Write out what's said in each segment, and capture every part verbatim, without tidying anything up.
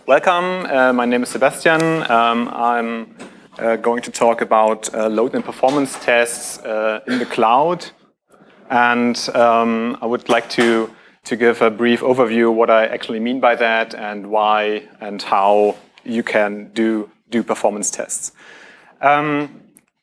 welcome. Uh, my name is Sebastian. Um, I'm uh, going to talk about uh, load and performance tests uh, in the cloud. And um, I would like to, to give a brief overview what I actually mean by that and why and how you can do, do performance tests. Um,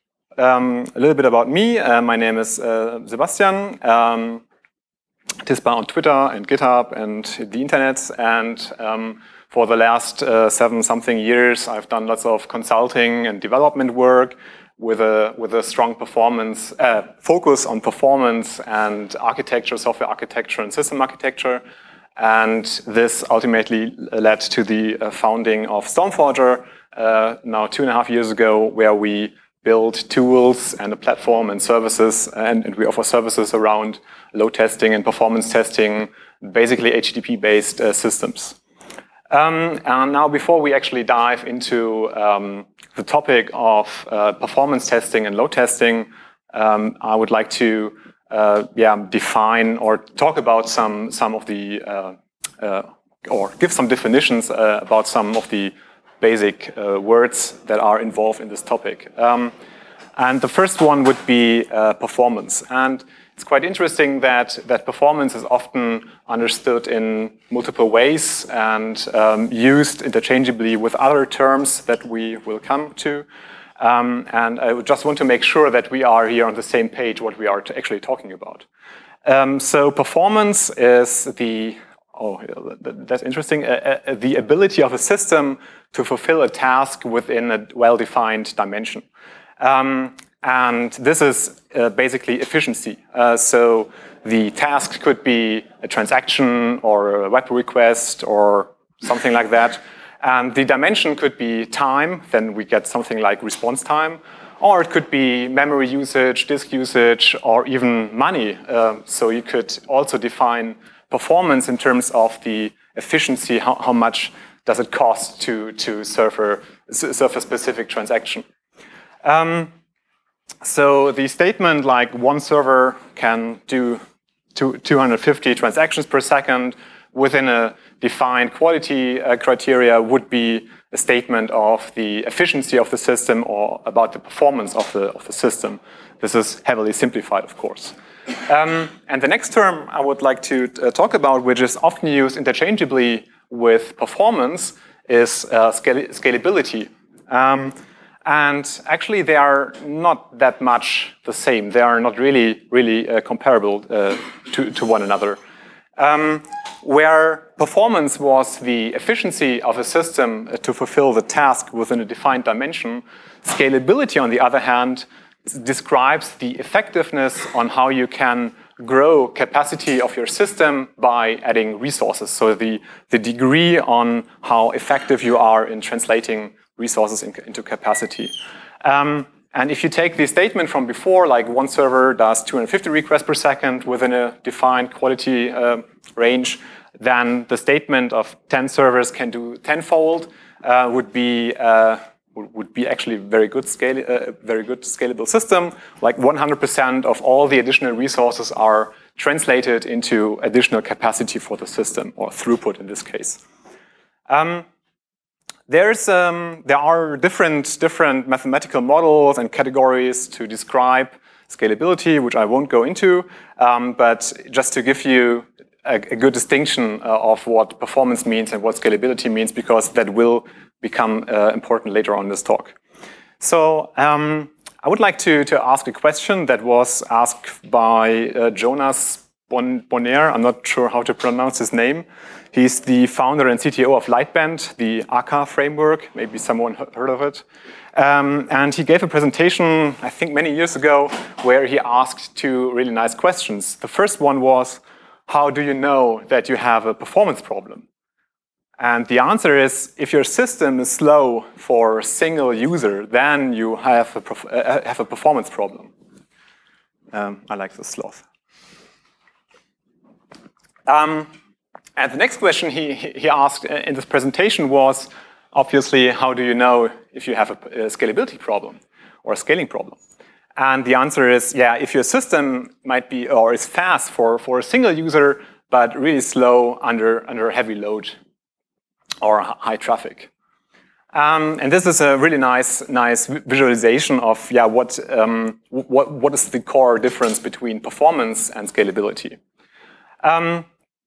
um, a little bit about me. Uh, my name is uh, Sebastian. Um, Tispa on Twitter and GitHub and the internet. And um, for the last uh, seven something years, I've done lots of consulting and development work with a with a strong performance uh, focus on performance and architecture, software architecture, and system architecture. And this ultimately led to the uh, founding of Stormforger uh, now two and a half years ago, where we build tools and a platform and services, and, and we offer services around load testing and performance testing, basically H T T P-based uh, systems. Um, and now, before we actually dive into um, the topic of uh, performance testing and load testing, um, I would like to uh, yeah, define or talk about some, some of the, uh, uh, or give some definitions uh, about some of the basic uh, words that are involved in this topic. Um, and the first one would be uh, performance. And it's quite interesting that, that performance is often understood in multiple ways and um, used interchangeably with other terms that we will come to. Um, and I just want to make sure that we are here on the same page what we are actually talking about. Um, so performance is the Oh, that's interesting. Uh, uh, the ability of a system to fulfill a task within a well-defined dimension. Um, and this is uh, basically efficiency. Uh, so the task could be a transaction or a web request or something like that. And the dimension could be time, then we get something like response time. Or it could be memory usage, disk usage, or even money. Uh, so you could also define performance in terms of the efficiency, how, how much does it cost to, to serve, a, serve a specific transaction. Um, so the statement like one server can do two, two hundred fifty transactions per second within a defined quality uh, criteria would be a statement of the efficiency of the system or about the performance of the, of the system. This is heavily simplified, of course. Um, and the next term I would like to uh, talk about, which is often used interchangeably with performance, is uh, scala scalability. Um, and actually, they are not that much the same. They are not really, really uh, comparable uh, to, to one another. Um, where performance was the efficiency of a system to fulfill the task within a defined dimension, scalability, on the other hand, describes the effectiveness on how you can grow capacity of your system by adding resources. So the, the degree on how effective you are in translating resources in, into capacity. Um, and if you take the statement from before, like one server does two hundred fifty requests per second within a defined quality uh, range, then the statement of ten servers can do tenfold uh, would be uh, would be actually very good scale, uh, very good scalable system. Like one hundred percent of all the additional resources are translated into additional capacity for the system, or throughput in this case. Um, there's, um, there are different, different mathematical models and categories to describe scalability, which I won't go into, um, but just to give you a, a good distinction uh, of what performance means and what scalability means, because that will become uh, important later on in this talk. So um, I would like to, to ask a question that was asked by uh, Jonas bon Bonner. I'm not sure how to pronounce his name. He's the founder and C T O of Lightband, the A K A framework. Maybe someone heard of it. Um, and he gave a presentation, I think many years ago, where he asked two really nice questions. The first one was, how do you know that you have a performance problem? And the answer is, if your system is slow for a single user, then you have a, uh, have a performance problem. Um, I like the sloth. Um, and the next question he, he asked in this presentation was, obviously, how do you know if you have a, a scalability problem or a scaling problem? And the answer is, yeah, if your system might be, or is fast for, for a single user, but really slow under, under heavy load. or high traffic. Um, and this is a really nice, nice visualization of yeah, what, um, what, what is the core difference between performance and scalability. Um,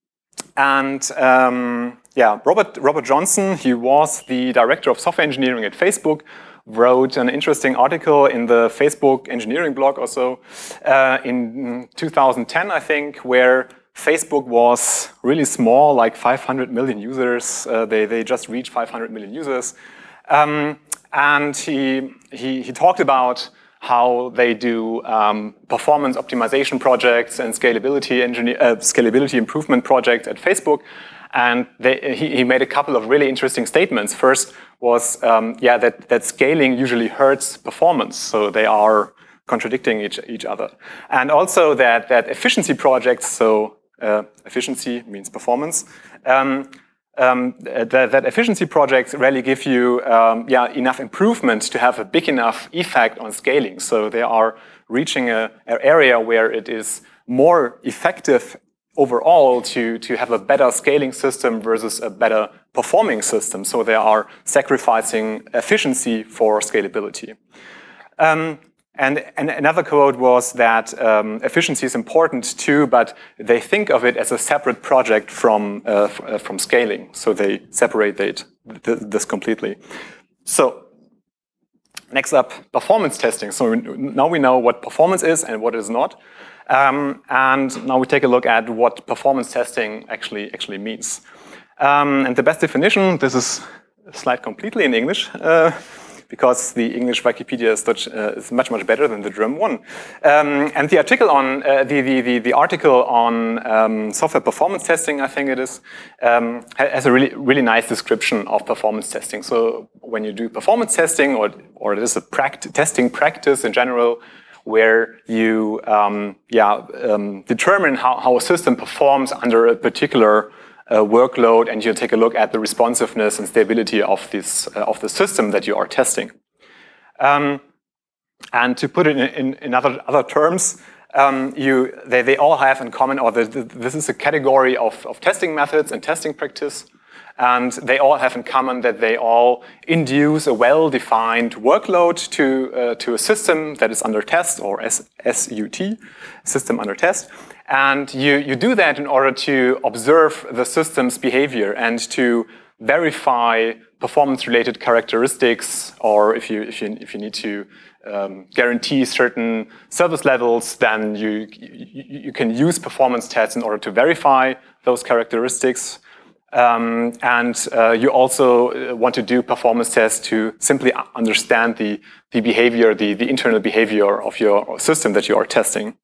and um, yeah, Robert, Robert Johnson, he was the director of software engineering at Facebook, wrote an interesting article in the Facebook engineering blog also uh, in two thousand ten, I think, where Facebook was really small, like five hundred million users. Uh, they, they just reached five hundred million users. Um, and he, he, he talked about how they do um, performance optimization projects and scalability, engineer, uh, scalability improvement projects at Facebook. And they, he, he made a couple of really interesting statements. First was, um, yeah, that, that scaling usually hurts performance. So they are contradicting each, each other. And also that, that efficiency projects, so uh, efficiency means performance, um, um, that, that efficiency projects rarely give you um, yeah, enough improvement to have a big enough effect on scaling. So they are reaching a, an area where it is more effective overall to, to have a better scaling system versus a better performing system. So they are sacrificing efficiency for scalability. Um, and, and another quote was that um, efficiency is important too, but they think of it as a separate project from, uh, from scaling. So they separate it, this completely. So next up, performance testing. So now we know what performance is and what is not. Um, and now we take a look at what performance testing actually actually means. Um, and the best definition, this is a slide completely in English, uh, because the English Wikipedia is, such, uh, is much, much better than the German one. Um, and the article on uh, the, the, the, the article on um, software performance testing, I think it is, um, has a really, really nice description of performance testing. So when you do performance testing, or, or it is a pract testing practice in general, where you um, yeah, um, determine how, how a system performs under a particular uh, workload, and you take a look at the responsiveness and stability of this uh, of the system that you are testing. Um, and to put it in, in, in other, other terms, um, you, they, they all have in common, or the, the, this is a category of, of testing methods and testing practice. And they all have in common that they all induce a well-defined workload to, uh, to a system that is under test, or S U T, system under test. And you, you do that in order to observe the system's behavior and to verify performance-related characteristics, or if you, if you, if you need to um, guarantee certain service levels, then you, you, you can use performance tests in order to verify those characteristics. Um, and uh, you also want to do performance tests to simply understand the, the behavior, the, the internal behavior of your system that you are testing.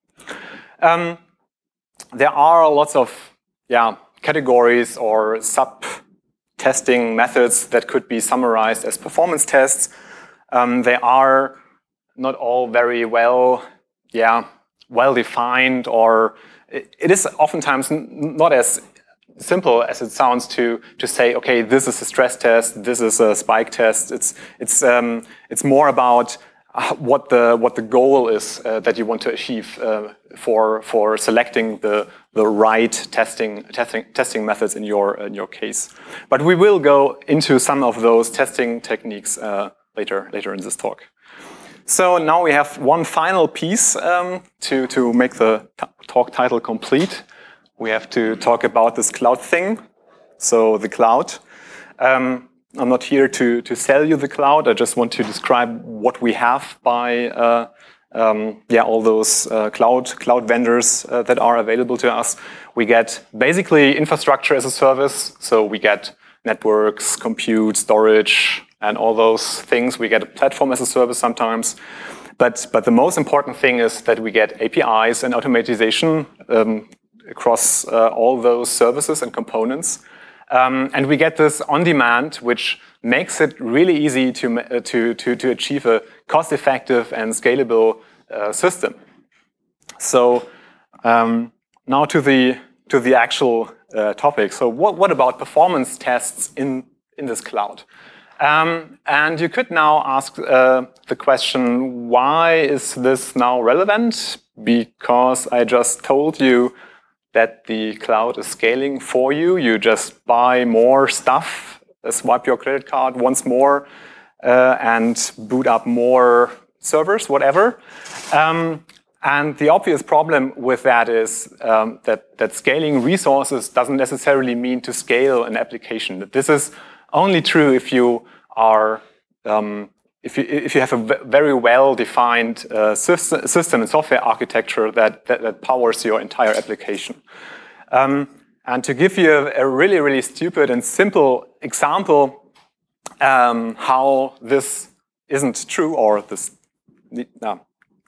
Um, there are lots of yeah, categories or sub-testing methods that could be summarized as performance tests. Um, they are not all very well, yeah, well-defined, or it, it is oftentimes not as simple as it sounds to to say, okay, this is a stress test, this is a spike test. It's it's um, it's more about what the what the goal is uh, that you want to achieve uh, for for selecting the the right testing testing testing methods in your in your case. But we will go into some of those testing techniques uh, later later in this talk. So now we have one final piece um, to to make the talk title complete. We have to talk about this cloud thing, so the cloud. Um, I'm not here to, to sell you the cloud. I just want to describe what we have by uh, um, yeah, all those uh, cloud, cloud vendors uh, that are available to us. We get basically infrastructure as a service, so we get networks, compute, storage, and all those things. We get a platform as a service sometimes. But, but the most important thing is that we get A P Is and automatization um, across uh, all those services and components. Um, and we get this on demand, which makes it really easy to, uh, to, to, to achieve a cost-effective and scalable uh, system. So um, now to the, to the actual uh, topic. So what, what about performance tests in, in this cloud? Um, and you could now ask uh, the question, why is this now relevant? Because I just told you that the cloud is scaling for you. You just buy more stuff uh, swipe your credit card once more uh, and boot up more servers, whatever. Um, and the obvious problem with that is um, that, that scaling resources doesn't necessarily mean to scale an application. This is only true if you are um, if you if you have a very well-defined uh, system, system and software architecture that, that, that powers your entire application. Um, and to give you a, a really, really stupid and simple example um, how this isn't true, or this, no,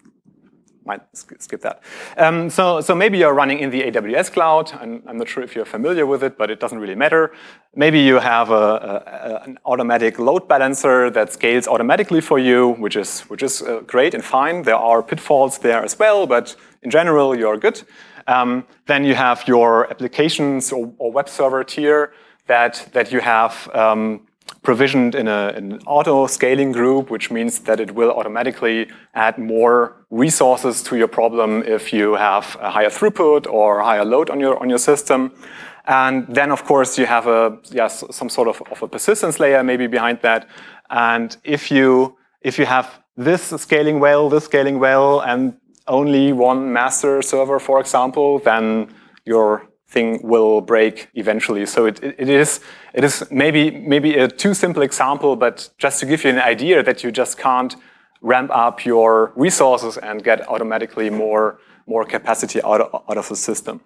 might skip that. Um, so, so maybe you're running in the A W S cloud, and I'm not sure if you're familiar with it, but it doesn't really matter. Maybe you have a, a, an automatic load balancer that scales automatically for you, which is, which is uh, great and fine. There are pitfalls there as well, but in general, you're good. Um, then you have your applications or, or web server tier that, that you have um, provisioned in, a, in an auto-scaling group, which means that it will automatically add more resources to your problem if you have a higher throughput or higher load on your, on your system. And then, of course, you have a, yeah, some sort of, of a persistence layer maybe behind that. And if you, if you have this scaling well, this scaling well, and only one master server, for example, then your thing will break eventually. So it, it, it is it is maybe maybe a too simple example, but just to give you an idea that you just can't ramp up your resources and get automatically more more capacity out of, out of the system.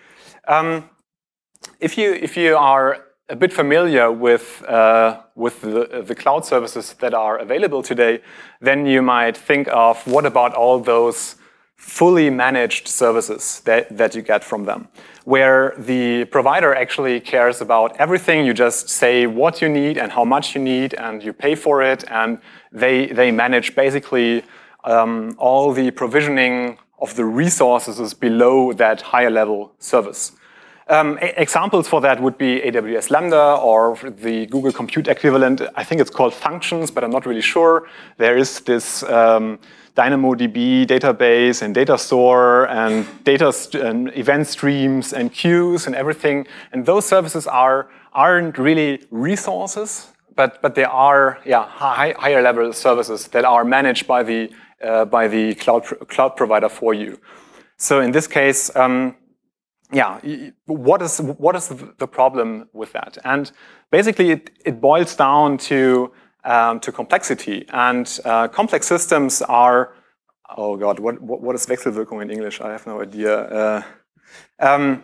Um, if you if you are a bit familiar with uh, with the, the cloud services that are available today, then you might think of what about all those fully managed services that, that you get from them, where the provider actually cares about everything. You just say what you need and how much you need, and you pay for it, and they, they manage basically um, all the provisioning of the resources below that higher level service. Um, examples for that would be A W S Lambda or the Google Compute equivalent. I think it's called Functions, but I'm not really sure. There is this um, DynamoDB database and data store and data st and event streams and queues and everything. And those services are, aren't really resources, but, but they are yeah, high, higher level services that are managed by the, uh, by the cloud, cloud provider for you. So in this case, um, yeah, what is, what is the problem with that? And basically it, it boils down to Um, to complexity. And uh, complex systems are, oh God, what, what, what is Wechselwirkung in English? I have no idea. Uh, um,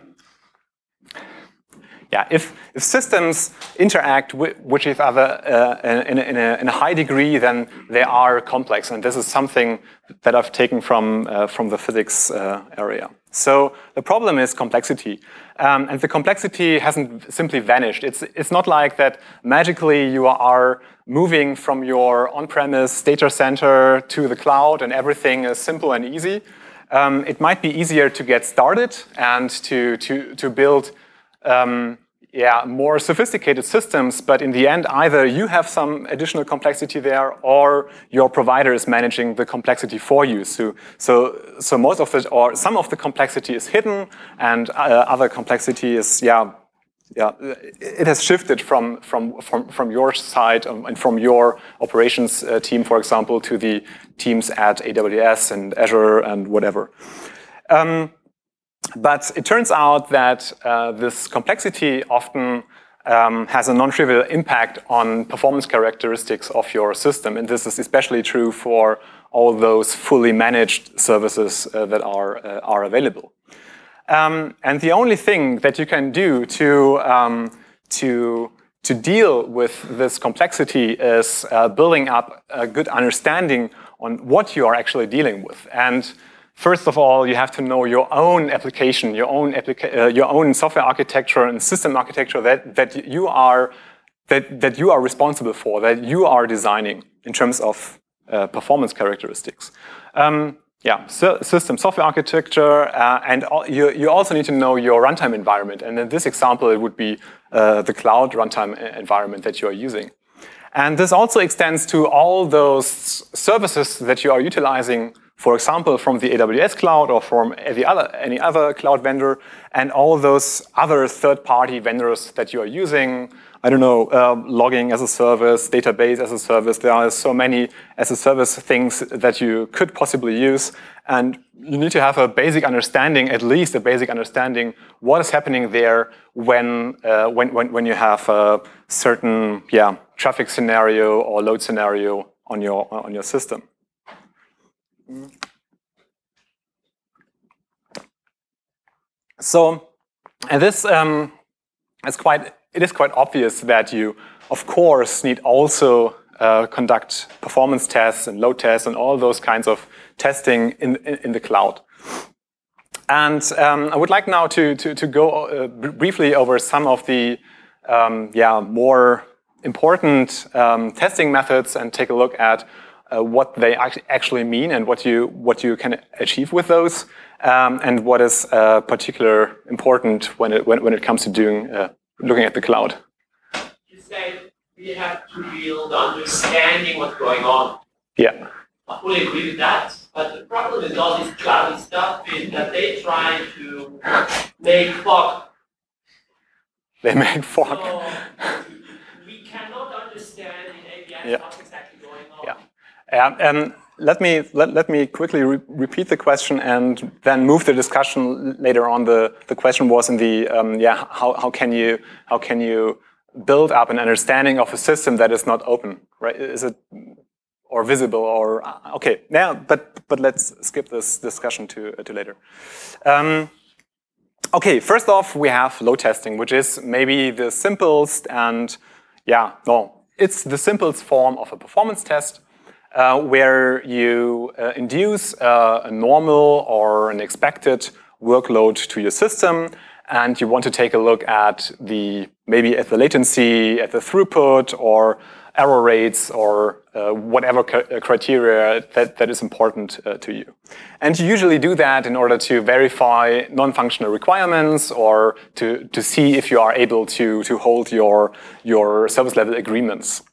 yeah, if, if systems interact with, with each other uh, in, in, a, in a high degree, then they are complex. And this is something that I've taken from, uh, from the physics uh, area. So the problem is complexity. Um, and the complexity hasn't simply vanished. It's, it's not like that magically you are moving from your on-premise data center to the cloud and everything is simple and easy. Um, it might be easier to get started and to, to, to build um, yeah, more sophisticated systems, but in the end, either you have some additional complexity there or your provider is managing the complexity for you. So, so, so most of it, or some of the complexity is hidden, and uh, other complexity is, yeah, yeah, it has shifted from, from, from, from your side and from your operations uh, team, for example, to the teams at A W S and Azure and whatever. Um, But it turns out that uh, this complexity often um, has a non-trivial impact on performance characteristics of your system. And this is especially true for all those fully managed services uh, that are, uh, are available. Um, and the only thing that you can do to, um, to, to deal with this complexity is uh, building up a good understanding on what you are actually dealing with. And first of all, you have to know your own application, your own applica uh, your own software architecture and system architecture that that you are that that you are responsible for, that you are designing in terms of uh, performance characteristics. Um, yeah, so system software architecture, uh, and all, you you also need to know your runtime environment. And in this example, it would be uh, the cloud runtime environment that you are using. And this also extends to all those services that you are utilizing, for example, from the A W S cloud or from any other, any other cloud vendor, and all those other third-party vendors that you are using, I don't know, uh, logging as a service, database as a service. There are so many as a service things that you could possibly use. And you need to have a basic understanding, at least a basic understanding, what is happening there when, uh, when, when, when you have a certain yeah, traffic scenario or load scenario on your, on your system. So, and this um, is quite, it is quite obvious that you, of course, need also uh, conduct performance tests and load tests and all those kinds of testing in, in, in the cloud. And um, I would like now to, to, to go uh, briefly over some of the um, yeah, more important um, testing methods and take a look at uh, what they act actually mean and what you, what you can achieve with those. Um, and what is uh, particularly important when it when, when it comes to doing uh, looking at the cloud. You said we have to build understanding what's going on. Yeah. I fully agree with that. But the problem with all this cloud stuff is that they try to make fog. They make fog. So we cannot understand in A B S yeah. what's exactly going on. Yeah. Um, and Let me let, let me quickly re repeat the question and then move the discussion later on. The the question was in the um, yeah how how can you how can you build up an understanding of a system that is not open, right? Is it or visible or okay? Now, but but let's skip this discussion to uh, to later. Um, okay, first off, we have load testing, which is maybe the simplest and yeah no, it's the simplest form of a performance test. Uh, where you uh, induce uh, a normal or an expected workload to your system, and you want to take a look at the maybe at the latency, at the throughput, or error rates, or uh, whatever criteria that, that is important uh, to you. And you usually do that in order to verify non-functional requirements or to, to see if you are able to, to hold your, your service level agreements.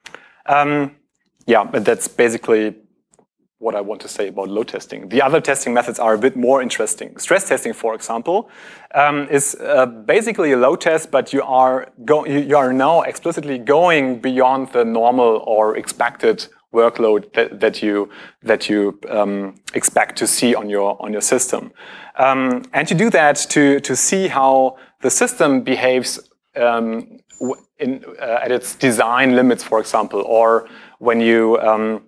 Um, Yeah, but that's basically what I want to say about load testing. The other testing methods are a bit more interesting. Stress testing, for example, um, is uh, basically a load test, but you are go you are now explicitly going beyond the normal or expected workload that, that you that you um, expect to see on your on your system, um, and you do that to to see how the system behaves um, in uh, at its design limits, for example, or when you um,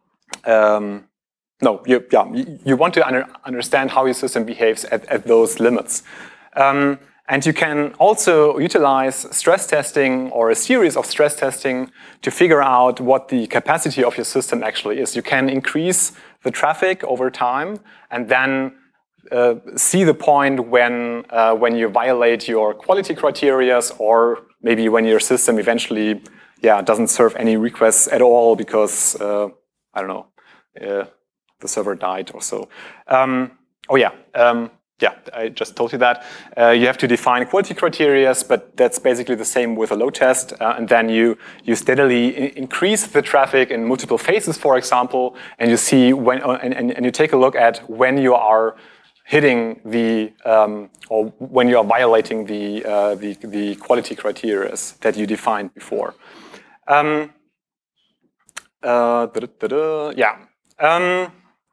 um, no, you, yeah, you want to under, understand how your system behaves at, at those limits. Um, and you can also utilize stress testing or a series of stress testing to figure out what the capacity of your system actually is. You can increase the traffic over time and then uh, see the point when, uh, when you violate your quality criteria, or maybe when your system eventually yeah, doesn't serve any requests at all because, uh, I don't know, uh, the server died or so. Um, oh yeah, um, yeah, I just told you that. Uh, you have to define quality criteria, but that's basically the same with a load test. Uh, and then you, you steadily increase the traffic in multiple phases, for example, and you see when, and, and, and you take a look at when you are hitting the, um, or when you are violating the, uh, the, the quality criteria that you defined before. Um, uh, da -da -da -da, yeah. Um,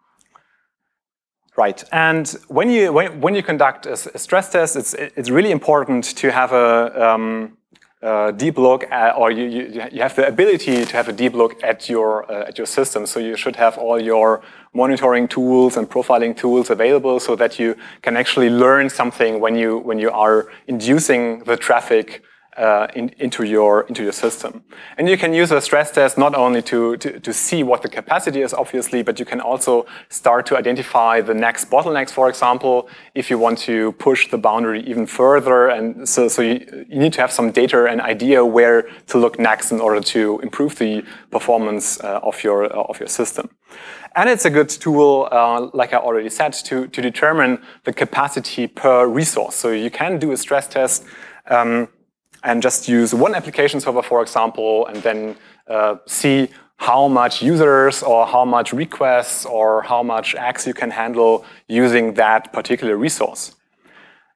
right. And when you when, when you conduct a, a stress test, it's it's really important to have a, um, a deep look at, or you, you you have the ability to have a deep look at your uh, at your system. So you should have all your monitoring tools and profiling tools available, so that you can actually learn something when you when you are inducing the traffic Uh, in, into your into your system. And you can use a stress test not only to, to to see what the capacity is, obviously, but you can also start to identify the next bottlenecks, for example, if you want to push the boundary even further. And so, so you, you need to have some data and idea where to look next in order to improve the performance uh, of your uh, of your system. And it's a good tool, uh, like I already said, to to determine the capacity per resource. So you can do a stress test Um, and just use one application server, for example, and then uh, see how much users or how much requests or how much X you can handle using that particular resource.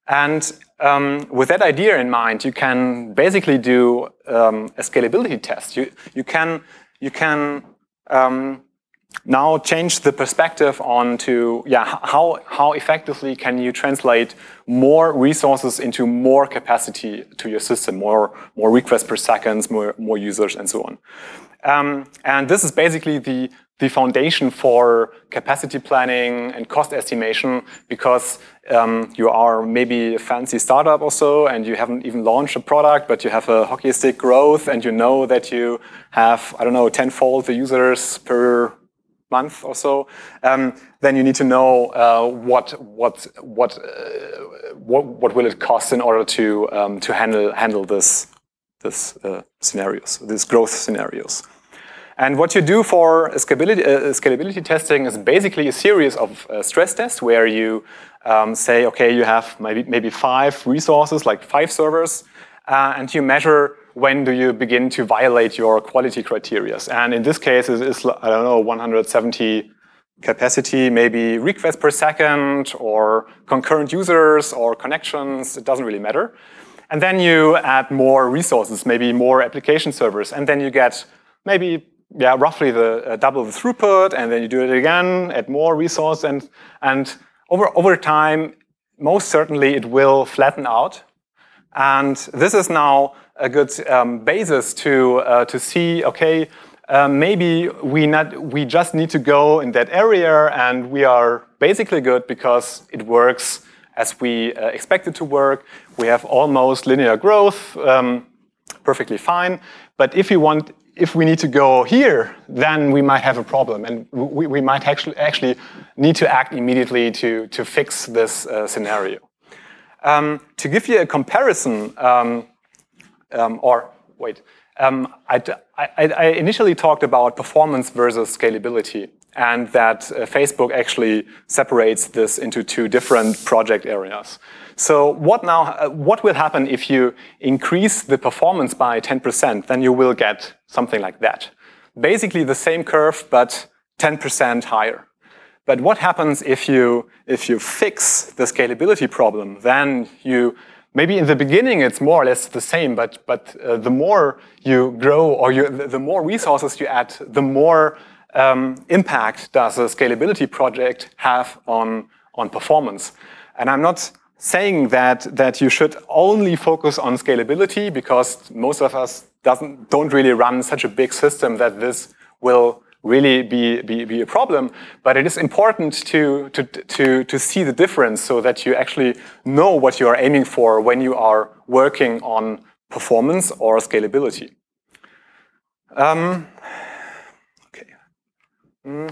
And um, with that idea in mind, you can basically do um, a scalability test. You, you can, you can um, now change the perspective on to, yeah, how, how effectively can you translate more resources into more capacity to your system, more, more requests per second, more, more users, and so on. Um, and this is basically the, the foundation for capacity planning and cost estimation, because um, you are maybe a fancy startup or so, and you haven't even launched a product, but you have a hockey stick growth, and you know that you have, I don't know, tenfold the users per month or so. Um, then you need to know uh, what what what, uh, what what will it cost in order to um, to handle handle this this uh, scenarios, these growth scenarios. And what you do for scalability, uh, scalability testing is basically a series of uh, stress tests where you um, say, okay, you have maybe, maybe five resources, like five servers, uh, and you measure when do you begin to violate your quality criteria. And in this case, it is, I don't know, one hundred seventy capacity, maybe requests per second, or concurrent users, or connections, it doesn't really matter. And then you add more resources, maybe more application servers, and then you get maybe yeah, roughly the uh, double the throughput, and then you do it again, add more resource, and and over over time, most certainly it will flatten out. And this is now a good um, basis to uh, to see, okay, uh, maybe we not we just need to go in that area, and we are basically good because it works as we uh, expect it to work. We have almost linear growth, um, perfectly fine. But if you want If we need to go here, then we might have a problem, and we, we might actually actually need to act immediately to, to fix this uh, scenario. Um, to give you a comparison, um, um, or wait, um, I, I, I initially talked about performance versus scalability, and that uh, Facebook actually separates this into two different project areas. So what now? Uh, what will happen if you increase the performance by ten percent? Then you will get something like that. Basically the same curve, but ten percent higher. But what happens if you if you fix the scalability problem? Then you maybe in the beginning it's more or less the same, but but uh, the more you grow, or you, the more resources you add, the more um, impact does a scalability project have on on performance. And I'm not saying that that you should only focus on scalability, because most of us doesn't don't really run such a big system that this will really be be, be a problem. But it is important to to to to see the difference, so that you actually know what you are aiming for when you are working on performance or scalability. Um, okay. Mm.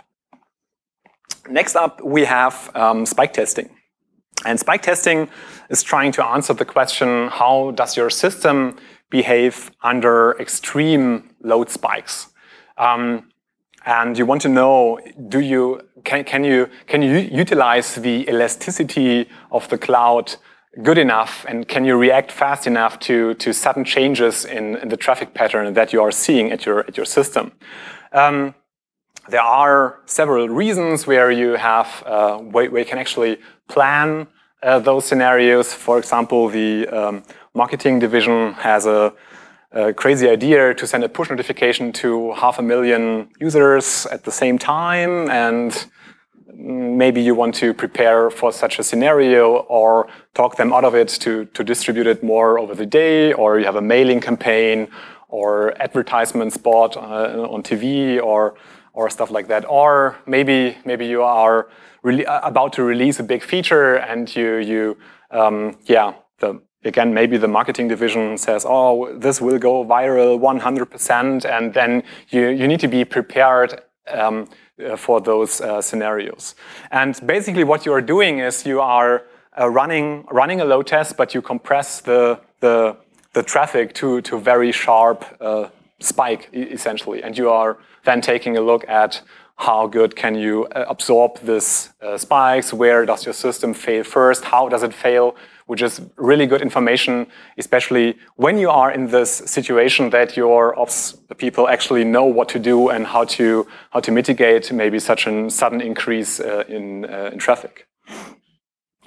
Next up, we have um, spike testing. And spike testing is trying to answer the question, how does your system behave under extreme load spikes? Um, and you want to know, do you can, can you can you utilize the elasticity of the cloud good enough, and can you react fast enough to to sudden changes in, in the traffic pattern that you are seeing at your at your system? Um, there are several reasons where you have uh, where, where you can actually plan uh, those scenarios. For example, the um, marketing division has a, a crazy idea to send a push notification to half a million users at the same time, and maybe you want to prepare for such a scenario or talk them out of it to, to distribute it more over the day, or you have a mailing campaign or advertisement spot uh, on T V or or stuff like that. Or maybe maybe you are really about to release a big feature, and you you um, yeah the again maybe the marketing division says, oh, this will go viral one hundred percent, and then you you need to be prepared um, uh, for those uh, scenarios. And basically, what you are doing is you are uh, running running a load test, but you compress the the the traffic to to very sharp uh, spike essentially, and you are then taking a look at how good can you absorb this uh, spikes, where does your system fail first, how does it fail, which is really good information, especially when you are in this situation that your ops people actually know what to do and how to how to mitigate maybe such a sudden increase uh, in uh, in traffic.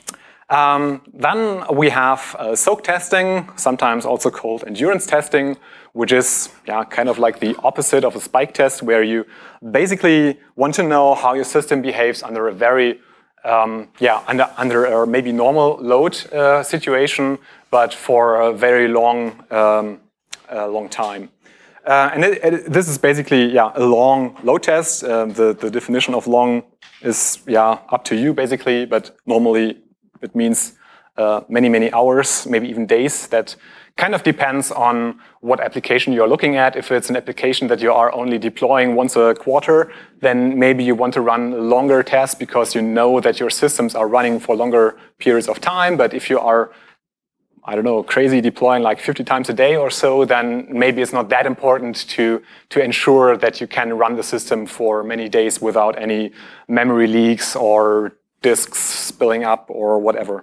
Um, then we have uh, soak testing, sometimes also called endurance testing, which is yeah, kind of like the opposite of a spike test, where you basically want to know how your system behaves under a very, um, yeah, under, under a maybe normal load uh, situation, but for a very long, um, uh, long time. Uh, and it, it, this is basically yeah, a long load test. Uh, the, the definition of long is yeah, up to you, basically, but normally it means uh, many, many hours, maybe even days. That kind of depends on what application you're looking at. If it's an application that you are only deploying once a quarter, then maybe you want to run longer tests because you know that your systems are running for longer periods of time. But if you are, I don't know, crazy deploying like fifty times a day or so, then maybe it's not that important to, to ensure that you can run the system for many days without any memory leaks or disks spilling up or whatever.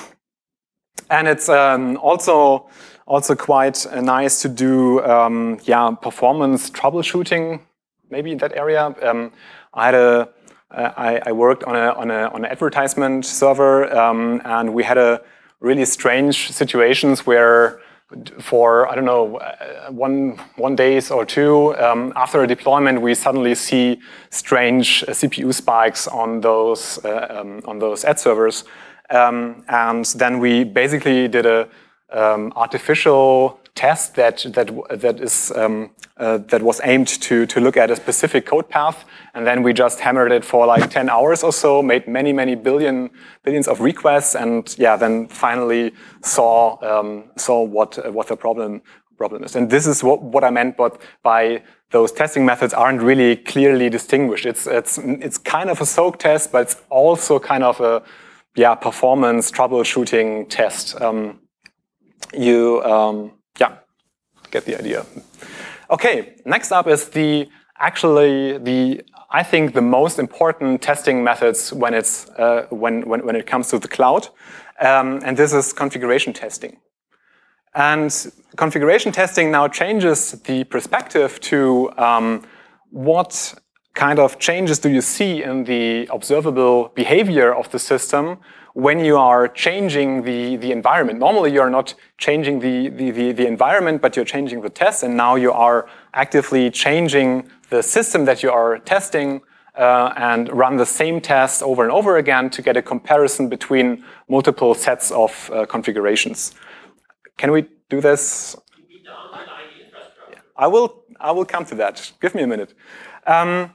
And it's um, also also quite uh, nice to do um, yeah, performance troubleshooting, maybe in that area. Um, I had a uh, I, I worked on a on a on an advertisement server, um, and we had a really strange situations where for, I don't know, one, one days or two um, after a deployment, we suddenly see strange uh, C P U spikes on those, uh, um, on those ad servers. Um, and then we basically did a um, artificial test that, that, that, is, um, uh, that was aimed to, to look at a specific code path. And then we just hammered it for like ten hours or so, made many, many billion, billions of requests, and yeah, then finally saw um, saw what uh, what the problem problem is. And this is what, what I meant, but by those testing methods aren't really clearly distinguished. It's it's it's kind of a soak test, but it's also kind of a yeah performance troubleshooting test. Um, you um, yeah get the idea. Okay, next up is the actually the I think the most important testing methods when it's uh, when, when when it comes to the cloud, um, and this is configuration testing. And configuration testing now changes the perspective to um, what kind of changes do you see in the observable behavior of the system when you are changing the, the environment. Normally you're not changing the, the, the, the environment, but you're changing the test, and now you are actively changing the system that you are testing uh, and run the same test over and over again to get a comparison between multiple sets of uh, configurations. Can we do this? I will, I will come to that. Give me a minute. Um,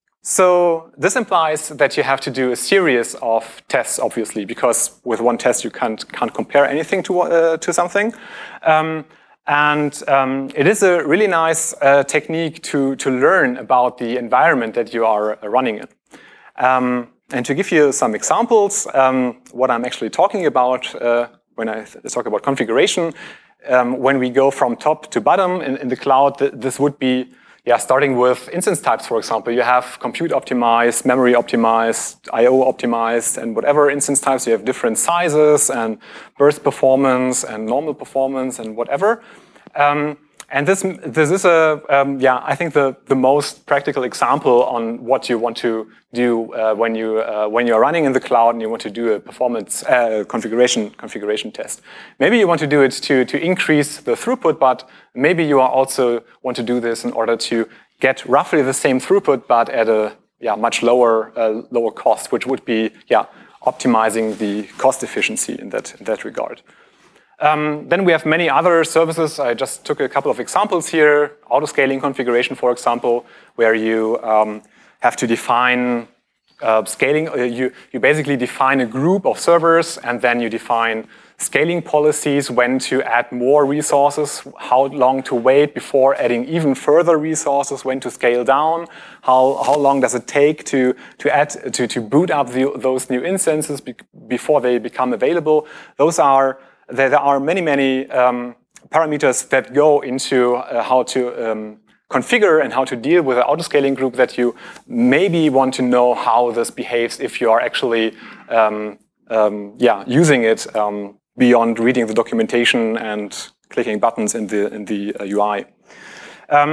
so this implies that you have to do a series of tests, obviously, because with one test you can't, can't compare anything to, uh, to something. Um, And um, it is a really nice uh, technique to, to learn about the environment that you are running in. Um, and to give you some examples, um, what I'm actually talking about uh, when I talk about configuration, um, when we go from top to bottom in, in the cloud, th this would be yeah, starting with instance types, for example. You have compute optimized, memory optimized, I O optimized, and whatever instance types. You have different sizes and burst performance and normal performance and whatever. Um, and this this is a um, yeah, I think the the most practical example on what you want to do uh, when you uh, when you are running in the cloud and you want to do a performance uh, configuration configuration test. Maybe you want to do it to to increase the throughput, but maybe you are also want to do this in order to get roughly the same throughput, but at a yeah much lower uh, lower cost, which would be yeah optimizing the cost efficiency in that in that regard. Um, then we have many other services. I just took a couple of examples here. Autoscaling configuration, for example, where you um, have to define uh, scaling. Uh, you, you basically define a group of servers, and then you define scaling policies, when to add more resources, how long to wait before adding even further resources, when to scale down, how, how long does it take to, to, add, to, to boot up the, those new instances be, before they become available. Those are There are many, many um, parameters that go into uh, how to um, configure and how to deal with an autoscaling group that you maybe want to know how this behaves if you are actually um, um, yeah, using it um, beyond reading the documentation and clicking buttons in the, in the uh, U I. Um,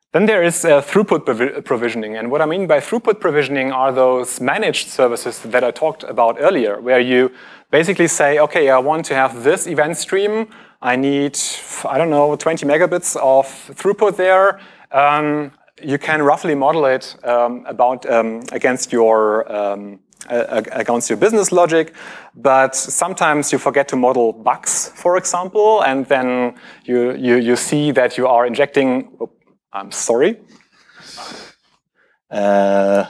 Then there is uh, throughput provi provisioning. And what I mean by throughput provisioning are those managed services that I talked about earlier, where you basically say, okay, I want to have this event stream. I need, I don't know, twenty megabits of throughput there. Um, you can roughly model it um, about um, against your um, uh, against your business logic, but sometimes you forget to model bugs, for example, and then you you you see that you are injecting. Oh, I'm sorry. Uh,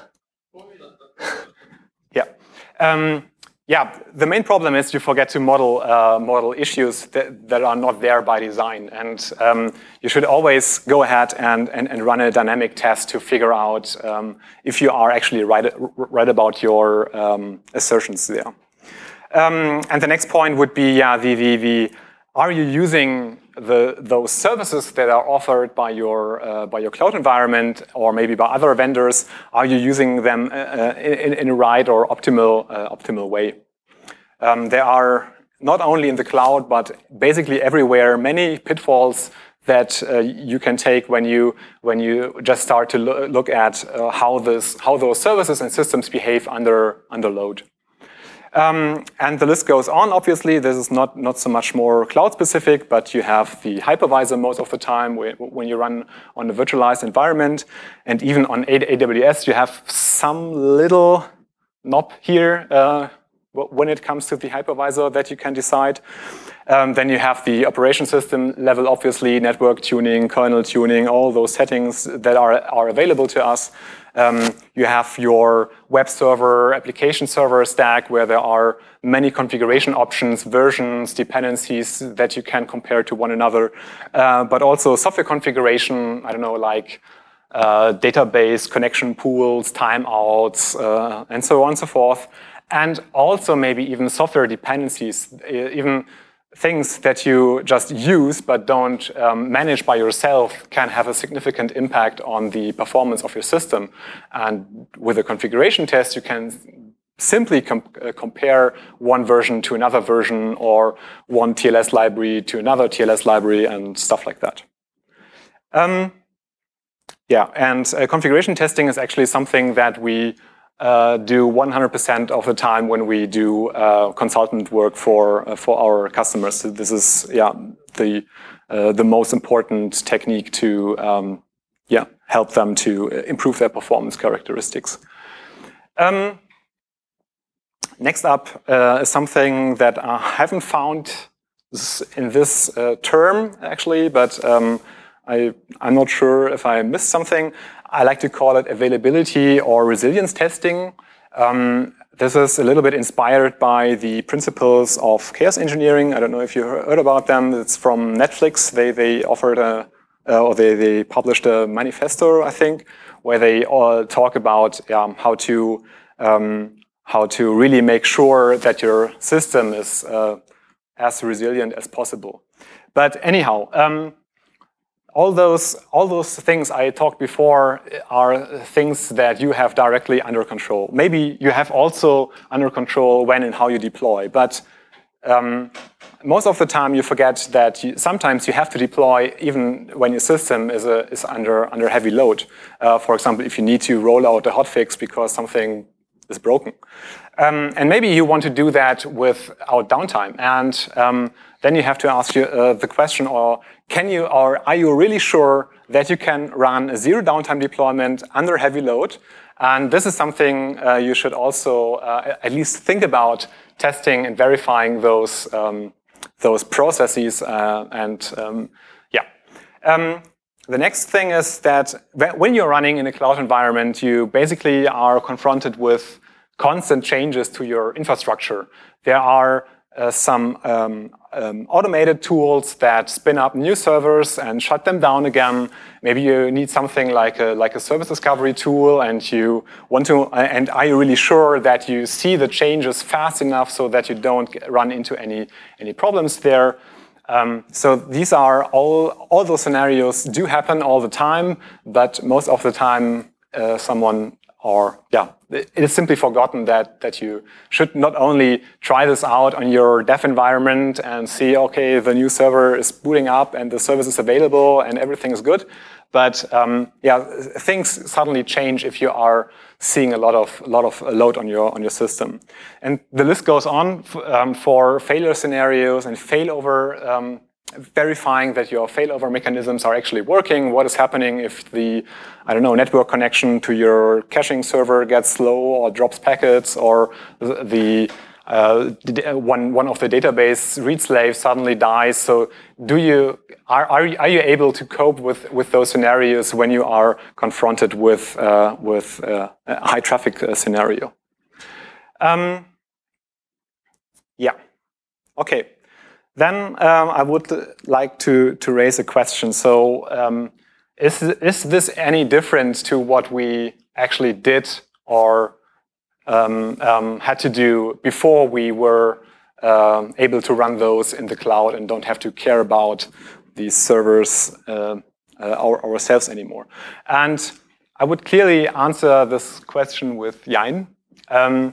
yeah. Um, Yeah, the main problem is you forget to model uh, model issues that, that are not there by design, and um, you should always go ahead and, and, and run a dynamic test to figure out um, if you are actually right, right about your um, assertions there. Um, and the next point would be, yeah, the, the, the are you using the, those services that are offered by your uh, by your cloud environment or maybe by other vendors? Are you using them uh, in, in a right or optimal uh, optimal way? Um, there are not only in the cloud but basically everywhere many pitfalls that uh, you can take when you when you just start to lo look at uh, how this how those services and systems behave under under load. Um, and the list goes on, obviously. This is not, not so much more cloud-specific, but you have the hypervisor most of the time when you run on a virtualized environment. And even on A W S, you have some little knob here uh, when it comes to the hypervisor that you can decide. Um, then you have the operation system level, obviously, network tuning, kernel tuning, all those settings that are, are available to us. Um, you have your web server, application server stack where there are many configuration options, versions, dependencies that you can compare to one another. Uh, but also software configuration, I don't know, like uh, database, connection pools, timeouts, uh, and so on and so forth. And also maybe even software dependencies, even things that you just use but don't um, manage by yourself can have a significant impact on the performance of your system. And with a configuration test, you can simply com uh, compare one version to another version or one T L S library to another T L S library and stuff like that. Um, yeah, and uh, configuration testing is actually something that we Uh, do one hundred percent of the time when we do uh, consultant work for uh, for our customers. So this is yeah the uh, the most important technique to um, yeah help them to improve their performance characteristics. Um, next up uh, is something that I haven't found in this uh, term actually, but um, I I'm not sure if I missed something. I like to call it availability or resilience testing. Um, this is a little bit inspired by the principles of chaos engineering. I don't know if you heard about them. It's from Netflix. They they offered a uh, or they they published a manifesto, I think, where they all talk about um, how to um, how to really make sure that your system is uh, as resilient as possible. But anyhow. Um, All those, all those things I talked before are things that you have directly under control. Maybe you have also under control when and how you deploy, but um, most of the time you forget that you, sometimes you have to deploy even when your system is, a, is under, under heavy load. Uh, for example, if you need to roll out a hotfix because something is broken. Um, and maybe you want to do that without downtime. And um, then you have to ask you uh, the question, or can you, or are you really sure that you can run a zero downtime deployment under heavy load? And this is something uh, you should also uh, at least think about testing and verifying those um, those processes. Uh, and um, yeah. Um, The next thing is that when you're running in a cloud environment, you basically are confronted with constant changes to your infrastructure. There are uh, some um, um, automated tools that spin up new servers and shut them down again. Maybe you need something like a, like a service discovery tool, and you want to, and are you really sure that you see the changes fast enough so that you don't run into any, any problems there? Um, so these are all, all those scenarios do happen all the time, but most of the time uh, someone or, yeah, it is simply forgotten that, that you should not only try this out on your dev environment and see, okay, the new server is booting up and the service is available and everything is good, But um, yeah, things suddenly change if you are seeing a lot of a lot of load on your on your system, and the list goes on um, for failure scenarios and failover. Um, verifying that your failover mechanisms are actually working. What is happening if the, I don't know, network connection to your caching server gets slow or drops packets, or the uh, one one of the database read slaves suddenly dies. So, do you are are you, are you able to cope with with those scenarios when you are confronted with uh, with uh, a high traffic uh, scenario? Um, yeah. Okay. Then um, I would like to, to raise a question. So um, is, is this any different to what we actually did or um, um, had to do before we were um, able to run those in the cloud and don't have to care about these servers uh, uh, our, ourselves anymore? And I would clearly answer this question with Yein. Um,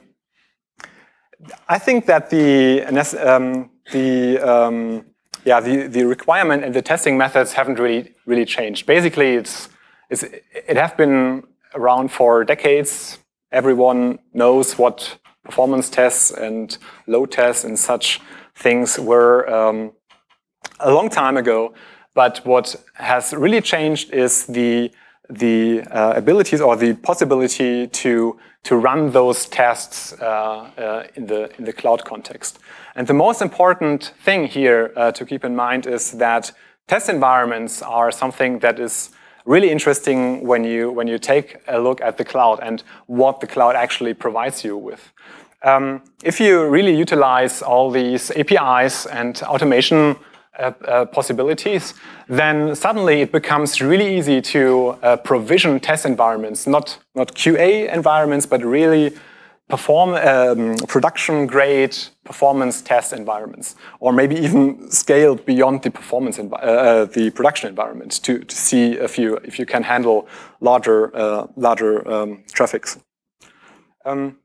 I think that the um, the um, yeah the the requirement and the testing methods haven't really really changed. Basically, it's, it's it have been around for decades. Everyone knows what performance tests and load tests and such things were um, a long time ago. But what has really changed is the the uh, abilities or the possibility to to run those tests uh, uh, in the in the cloud context. And the most important thing here uh, to keep in mind is that test environments are something that is really interesting when you when you take a look at the cloud and what the cloud actually provides you with. Um, if you really utilize all these A P Is and automation Uh, uh, possibilities, then suddenly it becomes really easy to uh, provision test environments, not not Q A environments, but really perform um, production grade performance test environments, or maybe even scaled beyond the performance envi uh, the production environment to to see if you if you can handle larger uh, larger um, traffics. Um,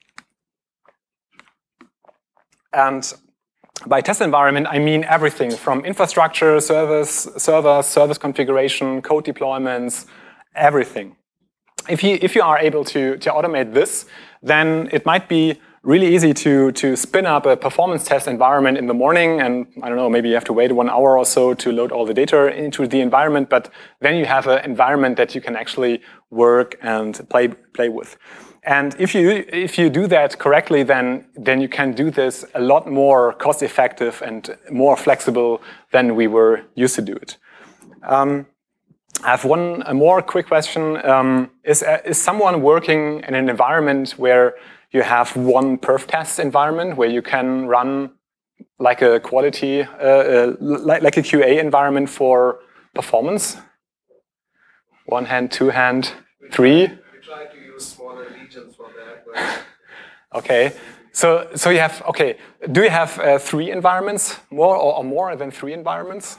and By test environment, I mean everything from infrastructure, service, servers, service configuration, code deployments, everything. If you, if you are able to, to automate this, then it might be really easy to, to spin up a performance test environment in the morning, and I don't know, maybe you have to wait one hour or so to load all the data into the environment, but then you have an environment that you can actually work and play, play with. And if you if you do that correctly, then then you can do this a lot more cost effective and more flexible than we were used to do it. Um, I have one a more quick question: um, Is uh, is someone working in an environment where you have one perf test environment where you can run like a quality uh, uh, like like a Q A environment for performance? One hand, two hand, three. Smaller regions for that. But okay, so so you have okay. Do you have uh, three environments, more or, or more than three environments?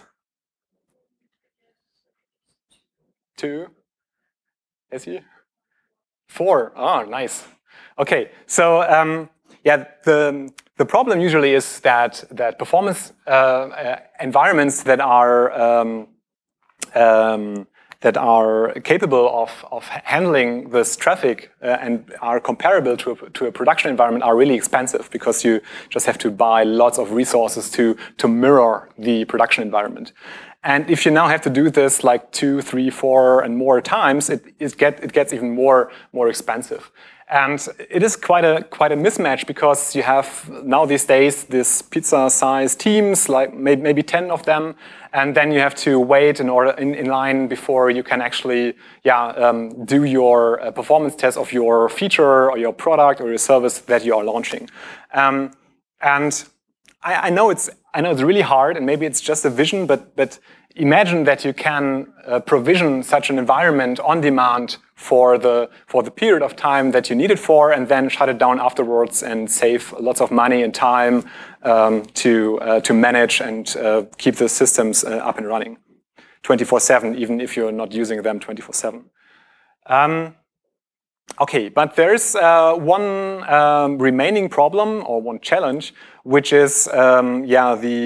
Two. Is he? Four. Oh, nice. Okay, so um, yeah, the the problem usually is that that performance uh, uh, environments that are um, um, that are capable of, of handling this traffic uh, and are comparable to a, to a production environment are really expensive, because you just have to buy lots of resources to, to mirror the production environment. And if you now have to do this like two, three, four, and more times, it, it, get, it gets even more, more expensive. And it is quite a quite a mismatch, because you have now these days this pizza-sized teams, like maybe, maybe ten of them, and then you have to wait in order in, in line before you can actually yeah um, do your uh, performance test of your feature or your product or your service that you are launching. Um, and I, I know it's I know it's really hard, and maybe it's just a vision, but but imagine that you can uh, provision such an environment on demand for the for the period of time that you need it for, and then shut it down afterwards and save lots of money and time um, to uh, to manage and uh, keep the systems uh, up and running twenty-four seven, even if you're not using them twenty-four seven. Um, okay, but there's uh, one um, remaining problem or one challenge, which is um, yeah the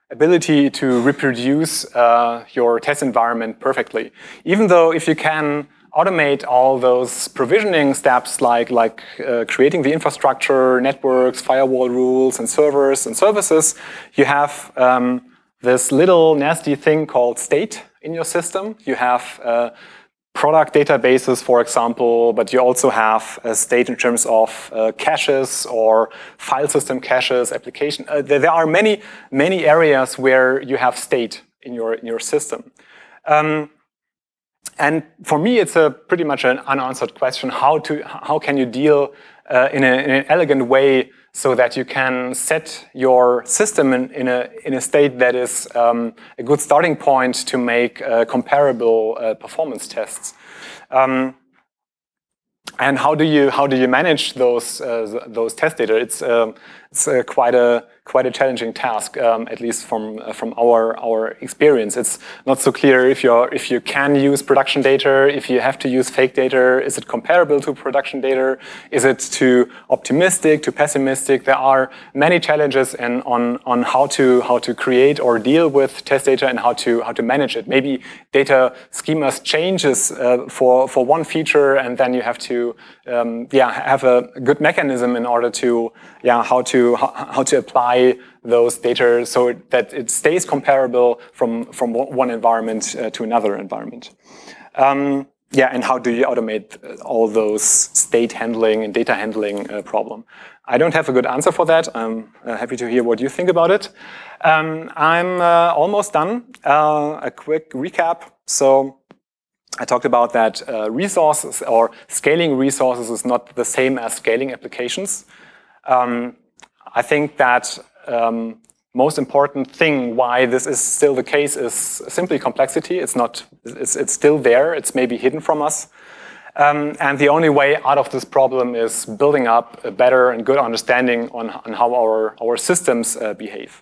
ability to reproduce uh, your test environment perfectly. Even though if you can automate all those provisioning steps like, like uh, creating the infrastructure, networks, firewall rules, and servers and services, you have um, this little nasty thing called state in your system. You have uh, product databases, for example, but you also have a state in terms of uh, caches or file system caches, application. Uh, there, there are many, many areas where you have state in your, in your system. Um, and for me, it's a pretty much an unanswered question. How, to, how can you deal uh, in, a, in an elegant way so that you can set your system in, in, a, in a state that is um, a good starting point to make uh, comparable uh, performance tests. Um, and how do you how do you manage those uh, those test data? It's uh, it's uh, quite a quite a challenging task, um, at least from uh, from our our experience. It's not so clear if you if you can use production data, if you have to use fake data. Is it comparable to production data? Is it too optimistic, too pessimistic? There are many challenges in, on on how to how to create or deal with test data and how to how to manage it. Maybe data schemas changes uh, for for one feature, and then you have to um, yeah have a good mechanism in order to yeah how to how, how to apply those data so that it stays comparable from, from one environment uh, to another environment. Um, yeah, and how do you automate all those state handling and data handling uh, problem? I don't have a good answer for that. I'm uh, happy to hear what you think about it. Um, I'm uh, almost done. Uh, a quick recap. So I talked about that uh, resources or scaling resources is not the same as scaling applications. Um, I think that um, most important thing why this is still the case is simply complexity. It's not. It's, it's still there. It's maybe hidden from us. Um, and the only way out of this problem is building up a better and good understanding on, on how our our systems uh, behave.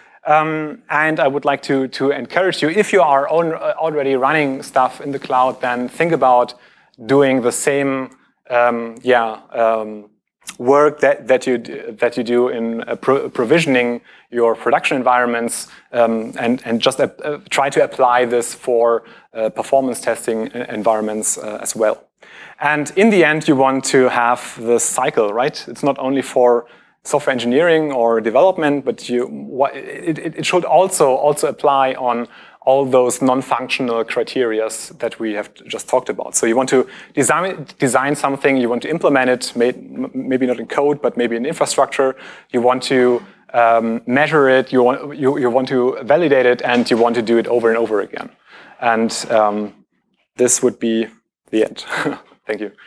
Um, and I would like to to encourage you, if you are on, uh, already running stuff in the cloud, then think about doing the same. Um, yeah. Um, work that, that you that you do in uh, pro provisioning your production environments um, and, and just uh, uh, try to apply this for uh, performance testing environments uh, as well. And in the end, you want to have this cycle, right? It's not only for software engineering or development, but you what, it, it, it should also also apply on all those non-functional criteria that we have just talked about. So you want to design design something, you want to implement it, may, maybe not in code, but maybe in infrastructure. You want to um, measure it, you want, you, you want to validate it, and you want to do it over and over again. And um, this would be the end. Thank you.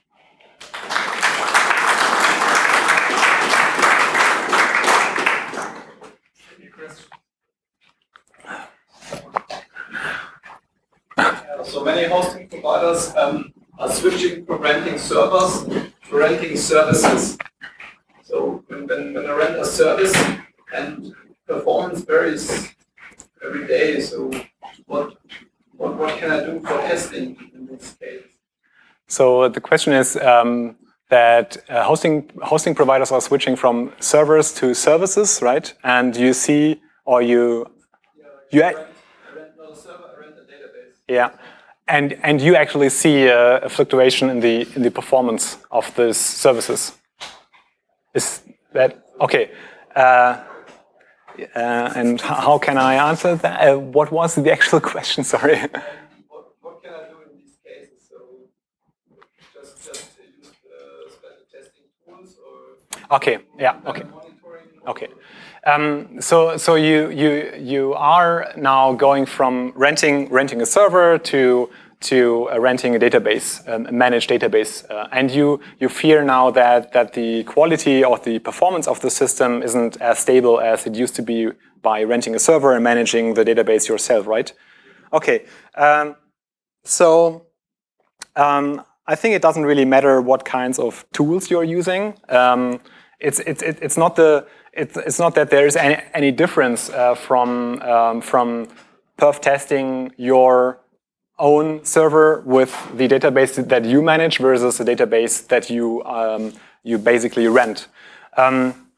So many hosting providers um, are switching from renting servers to renting services. So when, when, when I rent a service and performance varies every day, so what, what, what can I do for testing in this case? So the question is um, that uh, hosting, hosting providers are switching from servers to services, right? And you see, or you... Yeah, you I, rent, I rent not a server, I rent a database. Yeah. And and you actually see a, a fluctuation in the in the performance of these services. Is that okay? Uh, uh, and how can I answer that? Uh, what was the actual question? Sorry. What, what can I do in these cases? So just just use uh, special testing tools or okay. Yeah. Okay. Monitoring. Okay. Um, so so you you you are now going from renting renting a server to to uh, renting a database, um, a managed database, uh, and you you fear now that that the quality or the performance of the system isn't as stable as it used to be by renting a server and managing the database yourself, right? Okay. Um, so um, I think it doesn't really matter what kinds of tools you're using. Um, it's it's it's not the It's, it's not that there is any, any difference uh, from, um, from perf testing your own server with the database that you manage versus a database that you, um, you basically rent. Um,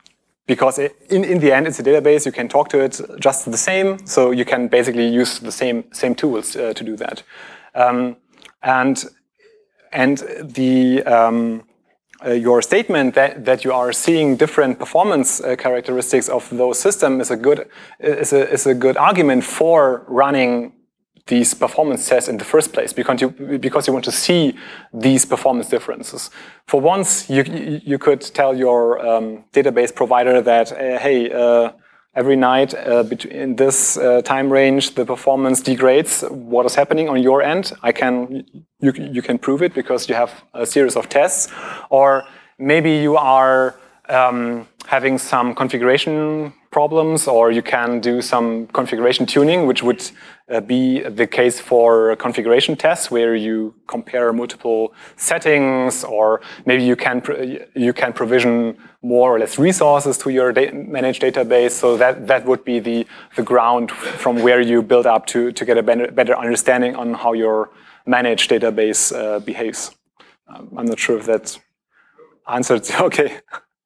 because it, in, in the end, it's a database. You can talk to it just the same. So you can basically use the same same tools uh, to do that. Um, and and the um, uh, your statement that that you are seeing different performance uh, characteristics of those systems is a good is a is a good argument for running these performance tests in the first place, because you because you want to see these performance differences. For once, you you could tell your um, database provider that uh, hey, uh, every night uh, in this uh, time range the performance degrades. What is happening on your end? I can you you can prove it because you have a series of tests, or maybe you are um, having some configuration problems, or you can do some configuration tuning, which would uh, be the case for configuration tests, where you compare multiple settings, or maybe you can you can provision more or less resources to your da managed database. So that that would be the the ground from where you build up to to get a better, better understanding on how your managed database uh, behaves. Um, I'm not sure if that answered. Okay.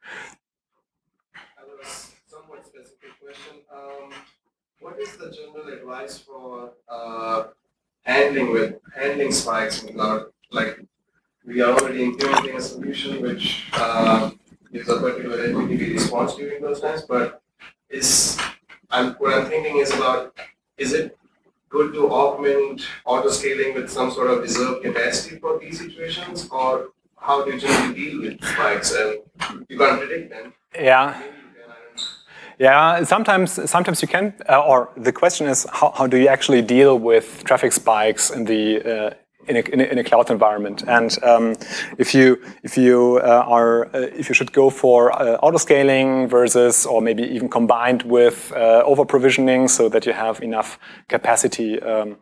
What is the general advice for uh, handling with handling spikes in cloud? Like, we are already implementing a solution which uh, gives a particular H T T P response during those times, but is I'm, what I'm thinking is about, is it good to augment auto scaling with some sort of reserve capacity for these situations, or how do you generally deal with spikes? And you can't predict them. Yeah. Yeah, sometimes sometimes you can, uh, or the question is how, how do you actually deal with traffic spikes in the uh, in, a, in, a, in a cloud environment? And um, if you if you uh, are uh, if you should go for uh, auto scaling versus, or maybe even combined with uh, over provisioning, so that you have enough capacity. Um,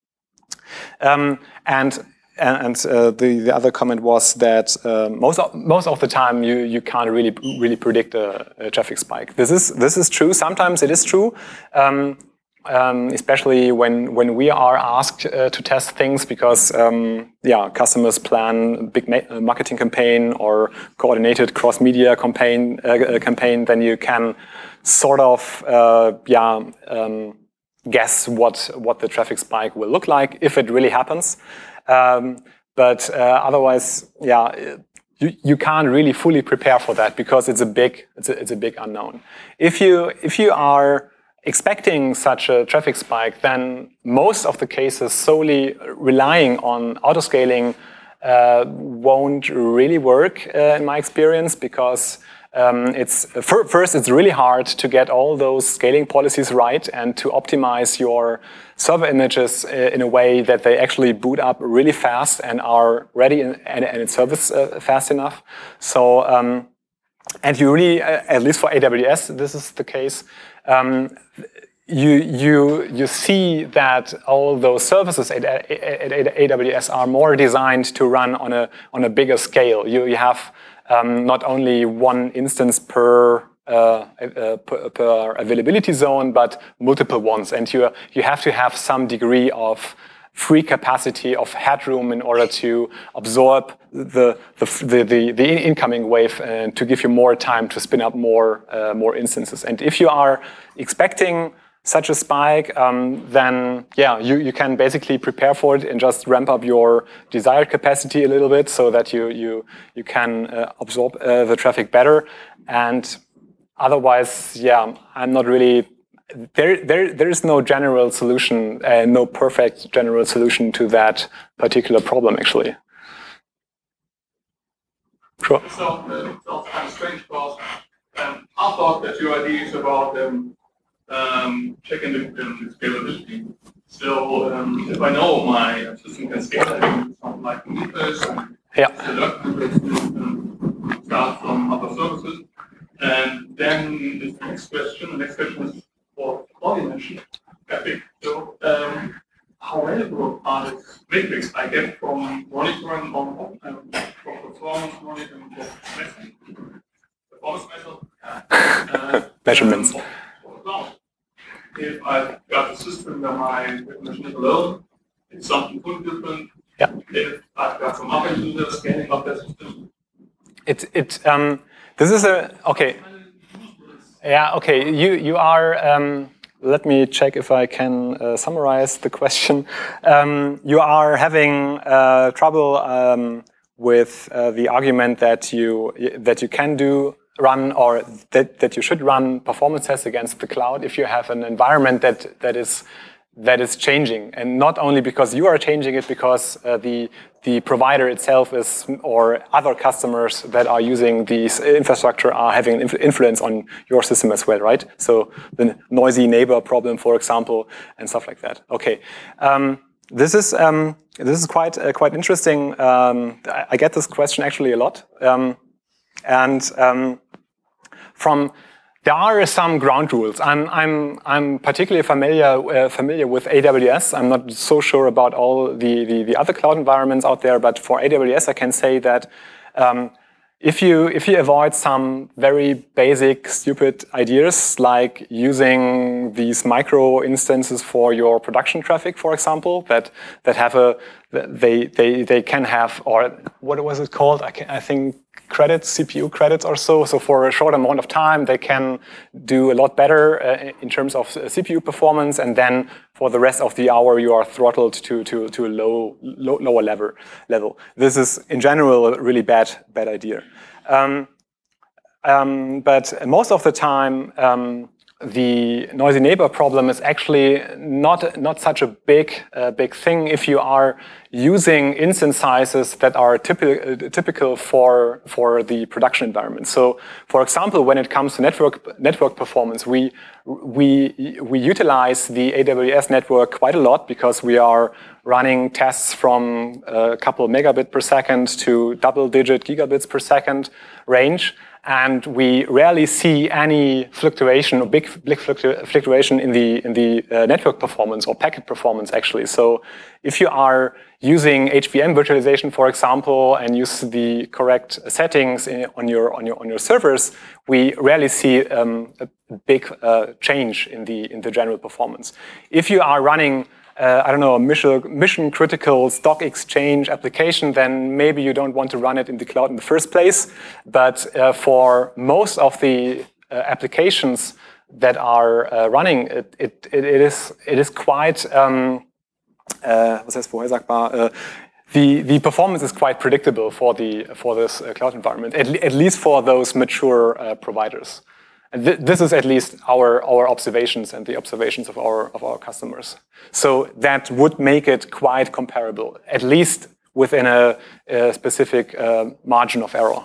um, and And uh, the, the other comment was that uh, most of, most of the time you, you can't really really predict a, a traffic spike. This is this is true. Sometimes it is true, um, um, especially when when we are asked uh, to test things, because um, yeah, customers plan a big ma marketing campaign or coordinated cross media campaign uh, campaign. Then you can sort of uh, yeah um, guess what what the traffic spike will look like if it really happens. Um, but uh, otherwise, yeah, you, you can't really fully prepare for that, because it's a big it's a, it's a big unknown. If you if you are expecting such a traffic spike, then most of the cases solely relying on autoscaling uh, won't really work uh, in my experience, because Um, it's first, it's really hard to get all those scaling policies right and to optimize your server images in a way that they actually boot up really fast and are ready and, and in service uh, fast enough. So, um, and you really, uh, at least for A W S, this is the case. Um, you you you see that all those services at, at, at A W S are more designed to run on a on a bigger scale. You you have Um, not only one instance per, uh, uh, per per availability zone, but multiple ones, and you you have to have some degree of free capacity of headroom in order to absorb the the the, the, the incoming wave and to give you more time to spin up more uh, more instances. And if you are expecting such a spike, um, then yeah, you, you can basically prepare for it and just ramp up your desired capacity a little bit, so that you you you can uh, absorb uh, the traffic better. And otherwise, yeah, I'm not really there. There there is no general solution, uh, no perfect general solution to that particular problem, actually. Sure. So uh, it's also kind of strange, because um, I thought that your idea is about um, Um, checking the, the scalability. So um, if I know my system can scale, I can do something like Prometheus and yeah. select and start from other services. And then the next question, the next question is for body dimension traffic. So um, how valuable are these metrics I get from monitoring on um, from performance monitoring for measuring? Performance measure, uh, measurements. Um, If I've got a system where my recognition is alone, it's something fully different. Yeah. If I've got some other users scanning up their system. It it um this is a okay. Yeah, okay. You, you are, um, let me check if I can uh, summarize the question. Um, you are having uh, trouble um, with uh, the argument that you, that you can do run or that, that you should run performance tests against the cloud if you have an environment that, that is that is changing, and not only because you are changing it, because uh, the the provider itself is, or other customers that are using these infrastructure are having an influence on your system as well, right? So the noisy neighbor problem, for example, and stuff like that. Okay, um, this is um, this is quite uh, quite interesting. Um, I, I get this question actually a lot, um, and um, from. There are some ground rules. I'm, I'm, I'm particularly familiar, uh, familiar with A W S. I'm not so sure about all the, the, the other cloud environments out there, but for A W S, I can say that um, if you, if you avoid some very basic, stupid ideas, like using these micro instances for your production traffic, for example, that, that have a, they, they, they can have, or what was it called? I, can, I think credits, C P U credits or so. So for a short amount of time, they can do a lot better uh, in terms of C P U performance. And then for the rest of the hour, you are throttled to, to, to a low, low, lower level, level. This is, in general, a really bad, bad idea. Um, um, but most of the time, um, the noisy neighbor problem is actually not not such a big uh, big thing if you are using instance sizes that are typical uh, typical for for the production environment. So, for example, when it comes to network network performance, we we we utilize the A W S network quite a lot because we are running tests from a couple of megabit per second to double-digit gigabits per second range. And we rarely see any fluctuation or big, big fluctu fluctuation in the in the uh, network performance or packet performance, actually. So if you are using H V M virtualization, for example, and use the correct settings in, on your on your on your servers, we rarely see um, a big uh, change in the in the general performance. If you are running Uh, I don't know, a mission, mission critical stock exchange application, then maybe you don't want to run it in the cloud in the first place. But uh, for most of the uh, applications that are uh, running, it, it, it, it is it is quite um, uh, was heißt vorhersagbar? Uh, the the performance is quite predictable for the for this uh, cloud environment, at, at least for those mature uh, providers. And th this is at least our our observations and the observations of our of our customers. So that would make it quite comparable, at least within a, a specific uh, margin of error.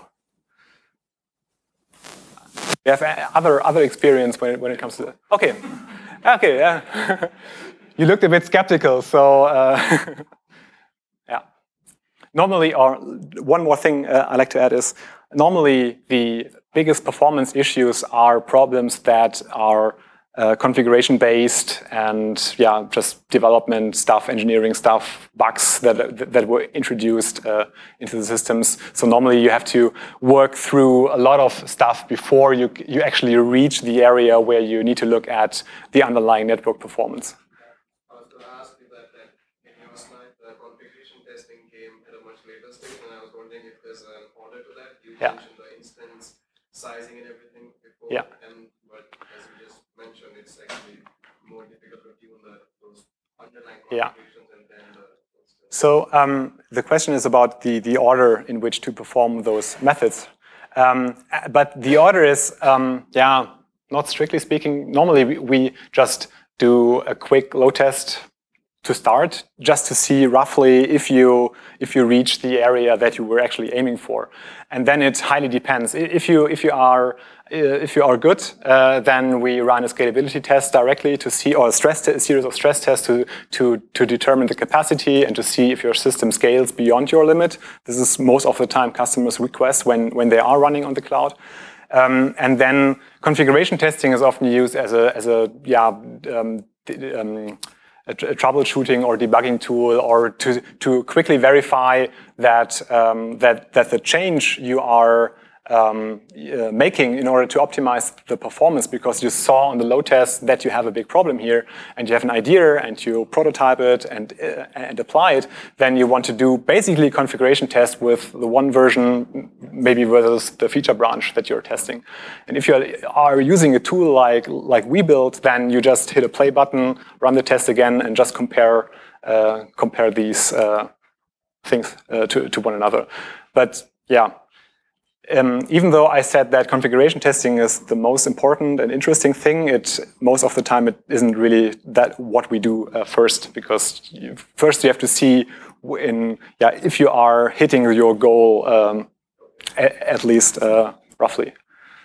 You have other other experience when it, when it comes to that? Okay, okay, yeah. You looked a bit skeptical, so uh, yeah. Normally, or one more thing uh, I like to add is normally the biggest performance issues are problems that are uh, configuration based and yeah, just development stuff, engineering stuff, bugs that that were introduced uh, into the systems. So normally you have to work through a lot of stuff before you you actually reach the area where you need to look at the underlying network performance. I was going to ask you that, that in your slide, the configuration testing came at a much later stage, and I was wondering if there's an order to that. You yeah. mentioned the instance sizing and everything before, yeah. and but as you just mentioned, it's actually more difficult to tune the, those underlying configurations yeah. and then the instance. So um, the question is about the, the order in which to perform those methods. Um, but the order is, um, yeah, not strictly speaking. Normally we, we just do a quick load test to start, just to see roughly if you if you reach the area that you were actually aiming for, and then it highly depends. If you if you are if you are good, uh, then we run a scalability test directly to see, or a stress a series of stress tests to to to determine the capacity and to see if your system scales beyond your limit. This is most of the time customers request when when they are running on the cloud. Um, and then configuration testing is often used as a as a yeah. Um, um, A, a troubleshooting or debugging tool, or to to quickly verify that um, that that the change you are um, uh, making in order to optimize the performance, because you saw on the load test that you have a big problem here, and you have an idea, and you prototype it and uh, and apply it, then you want to do basically configuration test with the one version, maybe versus the feature branch that you're testing. And if you are using a tool like like we built, then you just hit a play button, run the test again, and just compare uh, compare these uh, things uh, to to one another. But yeah. Um, even though I said that configuration testing is the most important and interesting thing, it most of the time it isn't really that what we do uh, first, because you, first you have to see in yeah if you are hitting your goal um, at, at least uh, roughly.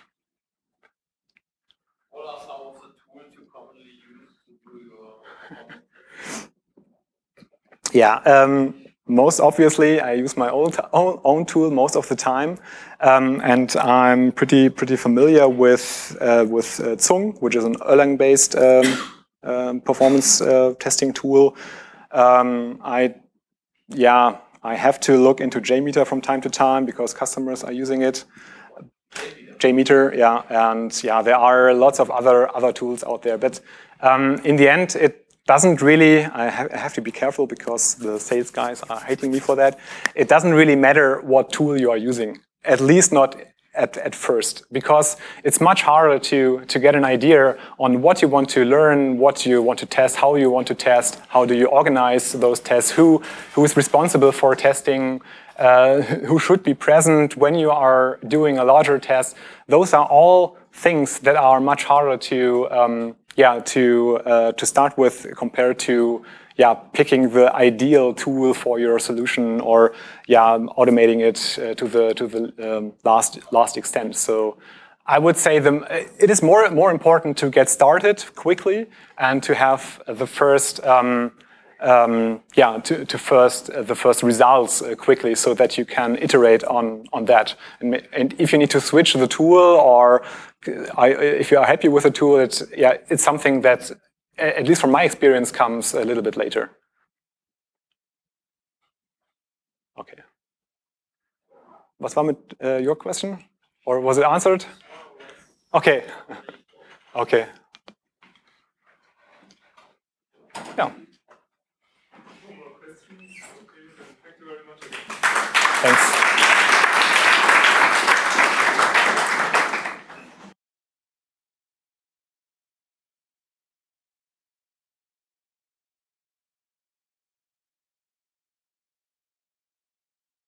What are some of the tools you commonly use to do your? Yeah. Um, Most obviously, I use my own, own, own tool most of the time, um, and I'm pretty pretty familiar with uh, with uh, Zung, which is an Erlang-based um, um, performance uh, testing tool. Um, I yeah, I have to look into JMeter from time to time because customers are using it. JMeter, yeah, and yeah, there are lots of other other tools out there, but um, in the end, it doesn't really, I have to be careful because the sales guys are hating me for that. It doesn't really matter what tool you are using, at least not at, at first, because it's much harder to, to get an idea on what you want to learn, what you want to test, how you want to test, how do you organize those tests, who, who is responsible for testing, uh, who should be present when you are doing a larger test. Those are all things that are much harder to um, Yeah, to uh, to start with compared to yeah picking the ideal tool for your solution or yeah automating it uh, to the to the um, last last extent. So I would say the it is more more important to get started quickly and to have the first um, um, yeah to, to first uh, the first results uh, quickly so that you can iterate on on that. And, and if you need to switch the tool or I, if you are happy with the tool, it's, yeah, it's something that, at least from my experience, comes a little bit later. Okay. Was war mit uh, your question? Or was it answered? Okay. Okay. Yeah. Thanks.